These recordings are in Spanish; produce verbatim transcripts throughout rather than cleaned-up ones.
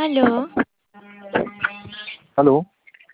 Aló, Aló,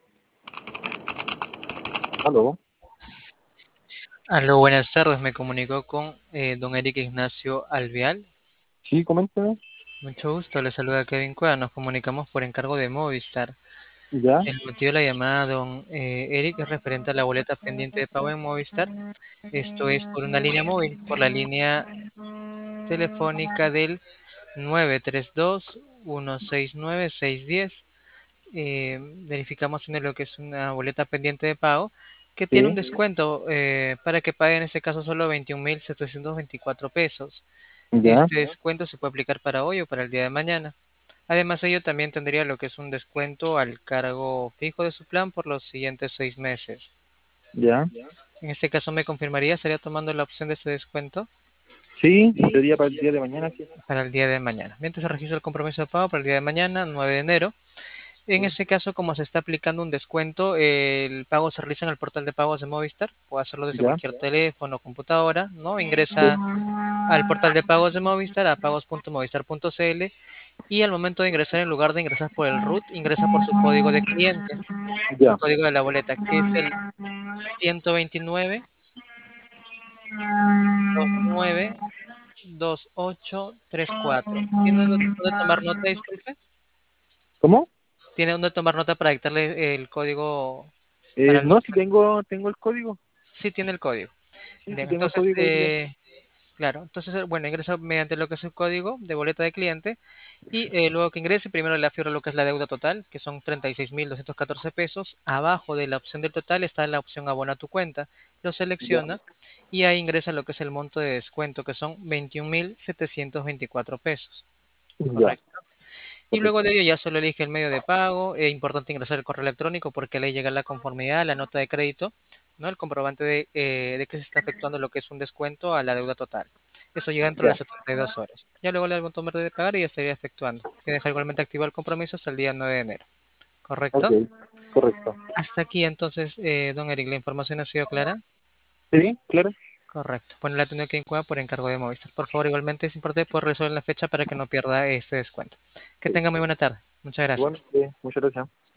aló. Aló, buenas tardes. Me comunicó con eh, don Eric Ignacio Alveal. Sí, coméntame. Mucho gusto, le saluda Kevin Cueva. Nos comunicamos por encargo de Movistar. Ya, El motivo de la llamada, don eh, Eric, es referente a la boleta pendiente de pago en Movistar. Esto es por una línea móvil, por la línea telefónica del nueve tres dos, uno seis nueve, seis uno cero. Eh, verificamos en lo que es una boleta pendiente de pago que tiene un sí, descuento eh, para que pague en este caso solo veintiún mil setecientos veinticuatro pesos. ya, Este descuento se puede aplicar para hoy o para el día de mañana. Además, ello también tendría lo que es un descuento al cargo fijo de su plan por los siguientes seis meses. ya. En este caso, me confirmaría, estaría tomando la opción de ese descuento Sí, sería para el día de mañana, sí. para el día de mañana. Mientras se registra el compromiso de pago para el día de mañana, nueve de enero. En Sí, ese caso, como se está aplicando un descuento, el pago se realiza en el portal de pagos de Movistar. Puede hacerlo desde ya, cualquier teléfono o computadora, ¿no? sí, Ingresa al portal de pagos de Movistar, a pagos punto movistar punto cl, y al momento de ingresar, en lugar de ingresar por el root, ingresa por su código de cliente, su ya, código de la boleta, que es el ciento veintinueve, veintinueve, veintiocho treinta y cuatro. ¿Tiene dónde dónde tomar nota, disculpe? ¿Cómo? ¿Tiene dónde tomar nota para dictarle el código Eh, para el no, si Movistar? tengo, tengo el código. Sí, tiene el código. Sí, sí Bien, tengo el entonces, código ahí ya. eh, claro, entonces, eh, bueno, ingresa mediante lo que es el código de boleta de cliente y eh, luego que ingrese, primero le afirma lo que es la deuda total, que son treinta y seis mil doscientos catorce pesos. Abajo de la opción del total está la opción abona tu cuenta. Lo Ya, selecciona y ahí ingresa lo que es el monto de descuento, que son veintiún mil setecientos veinticuatro pesos. ya, Correcto. Y luego de correcto. ello ya solo elige el medio de pago. Es importante ingresar el correo electrónico porque le llega la conformidad, la nota de crédito, ¿no? El comprobante de, eh, de que se está efectuando lo que es un descuento a la deuda total. Eso llega dentro de Ya, las setenta y dos horas. Ya luego le da el botón verde de pagar y ya estaría efectuando. Que deja igualmente activo el compromiso hasta el día nueve de enero. ok, ¿Correcto? correcto. Hasta aquí entonces, eh, don Eric, ¿la información ha sido clara? Sí, claro. Correcto. Bueno, la tengo que encuadrar por encargo de Movistar. Por favor, igualmente es importante poder resolver la fecha para que no pierda este descuento. Que Sí. tenga muy buena tarde. Muchas Bueno, gracias. sí, muchas gracias.